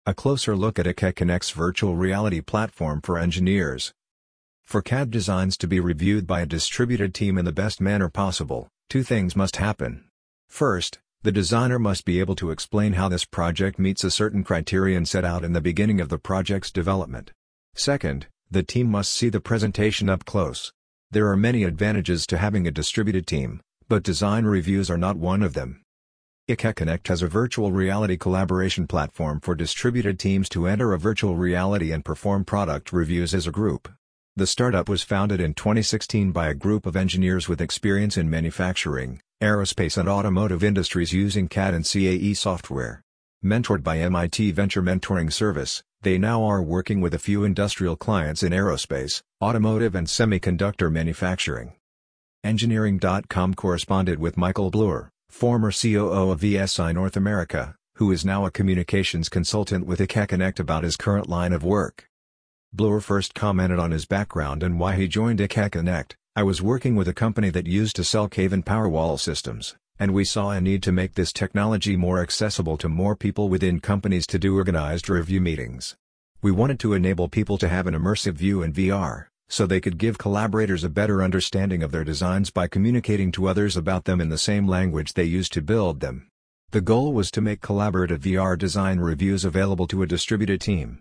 A closer look at ECHEC Connect's virtual reality platform for engineers. For CAD designs to be reviewed by a distributed team in the best manner possible, two things must happen. First, the designer must be able to explain how this project meets a certain criterion set out in the beginning of the project's development. Second, the team must see the presentation up close. There are many advantages to having a distributed team, but design reviews are not one of them. ECHEC Connect has a virtual reality collaboration platform for distributed teams to enter a virtual reality and perform product reviews as a group. The startup was founded in 2016 by a group of engineers with experience in manufacturing, aerospace and automotive industries using CAD and CAE software. Mentored by MIT Venture Mentoring Service, they now are working with a few industrial clients in aerospace, automotive and semiconductor manufacturing. Engineering.com corresponded with Michael Bloor, former COO of VSI North America, who is now a communications consultant with ECHEC Connect about his current line of work. Bloor first commented on his background and why he joined ECHEC Connect. "I was working with a company that used to sell cave and power wall systems, and we saw a need to make this technology more accessible to more people within companies to do organized review meetings. We wanted to enable people to have an immersive view in VR, so they could give collaborators a better understanding of their designs by communicating to others about them in the same language they used to build them. The goal was to make collaborative VR design reviews available to a distributed team."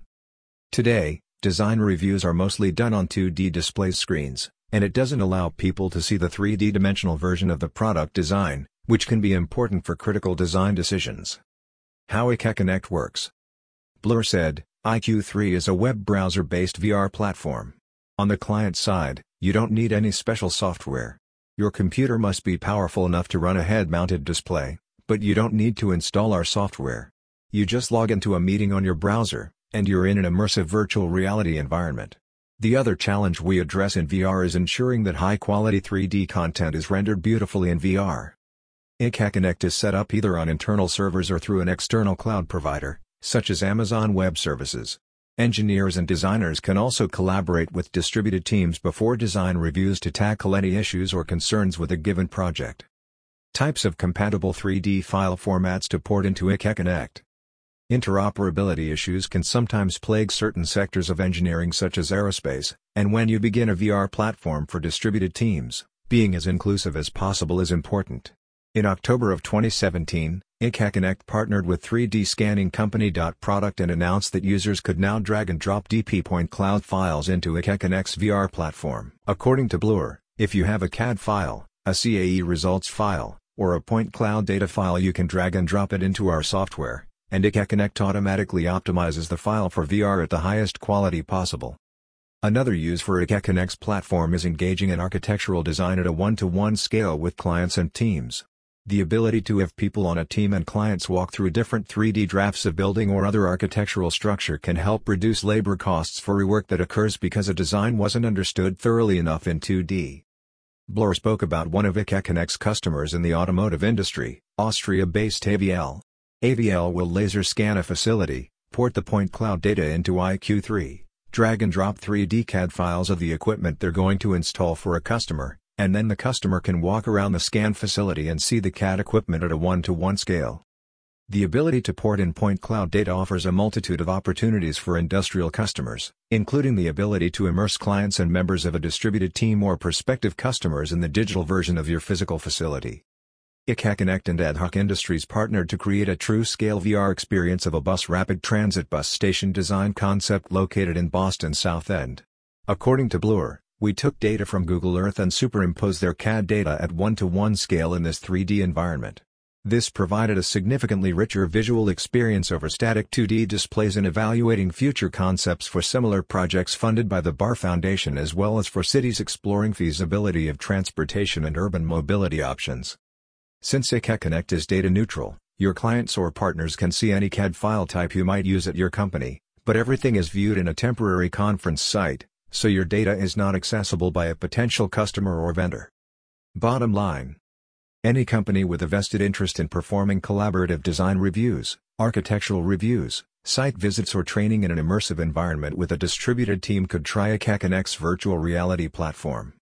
Today, design reviews are mostly done on 2D display screens, and it doesn't allow people to see the 3D dimensional version of the product design, which can be important for critical design decisions. How ECHEC Connect works. Bloor said, "IQ3 is a web browser-based VR platform. On the client side, you don't need any special software. Your computer must be powerful enough to run a head-mounted display, but you don't need to install our software. You just log into a meeting on your browser, and you're in an immersive virtual reality environment." The other challenge we address in VR is ensuring that high-quality 3D content is rendered beautifully in VR. ECHEC Connect is set up either on internal servers or through an external cloud provider, such as Amazon Web Services. Engineers and designers can also collaborate with distributed teams before design reviews to tackle any issues or concerns with a given project. Types of compatible 3D file formats to port into ECHEC Connect. Interoperability issues can sometimes plague certain sectors of engineering such as aerospace, and when you begin a VR platform for distributed teams, being as inclusive as possible is important. In October of 2017, ECHEC Connect partnered with 3D scanning company Product and announced that users could now drag and drop DP point cloud files into ECHEC Connect's VR platform. According to Bloor, if you have a CAD file, a CAE results file, or a point cloud data file, you can drag and drop it into our software, and ECHEC Connect automatically optimizes the file for VR at the highest quality possible. Another use for ECHEC Connect's platform is engaging in architectural design at a one-to-one scale with clients and teams. The ability to have people on a team and clients walk through different 3D drafts of building or other architectural structure can help reduce labor costs for rework that occurs because a design wasn't understood thoroughly enough in 2D. Bloor spoke about one of ECHEC Connect's customers in the automotive industry, Austria-based AVL. AVL will laser scan a facility, port the point cloud data into IQ3, drag and drop 3D CAD files of the equipment they're going to install for a customer, and then the customer can walk around the scan facility and see the CAD equipment at a one-to-one scale. The ability to port in point cloud data offers a multitude of opportunities for industrial customers, including the ability to immerse clients and members of a distributed team or prospective customers in the digital version of your physical facility. ECHEC Connect and AdHoc Industries partnered to create a true-scale VR experience of a bus rapid transit bus station design concept located in Boston South End. According to Bloor, "We took data from Google Earth and superimposed their CAD data at one-to-one scale in this 3D environment. This provided a significantly richer visual experience over static 2D displays in evaluating future concepts for similar projects funded by the Barr Foundation as well as for cities exploring feasibility of transportation and urban mobility options." Since ECHEC Connect is data neutral, your clients or partners can see any CAD file type you might use at your company, but everything is viewed in a temporary conference site, so your data is not accessible by a potential customer or vendor. Bottom line: any company with a vested interest in performing collaborative design reviews, architectural reviews, site visits or training in an immersive environment with a distributed team could try ECHEC Connect's virtual reality platform.